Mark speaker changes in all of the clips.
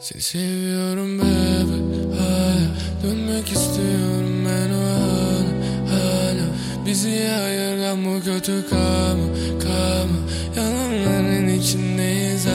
Speaker 1: Seni seviyorum bebe, hala dönmek istiyorum ben o ana, hala bizi ayıran bu kötü karma, yalanların içindeyiz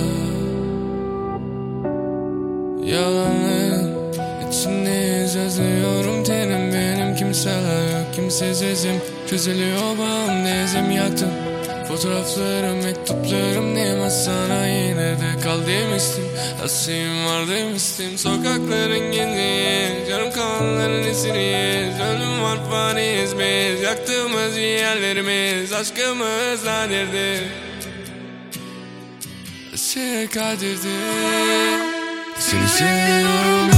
Speaker 1: yalanların içindeyiz. Yazıyorum tenim benim, kimseler yok, kimsesizim, çözülüyor bağım, dezim yaktım. Fotoğraflarım, mektuplarım değmez sana, yine de kal demiştim. Hasretim var demiştim. Sokakların genliyiz, yarım kalanların esiriyiz. Ölüm var, faniyiz biz, yaktığımız yerlerimiz. Aşkımız nadirdir, şey kadirdir. Seni seviyorum.